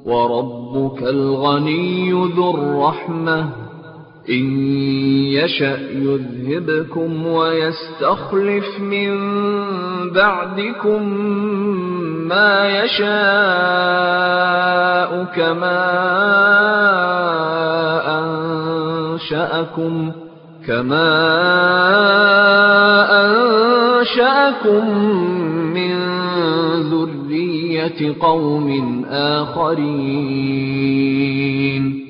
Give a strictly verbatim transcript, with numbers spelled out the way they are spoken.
وربك الغني ذو الرحمة إن يشأ يذهبكم ويستخلف من بعدكم ما يشاء كما أنشأكم كما أنشأكم من ذرية قوم آخرين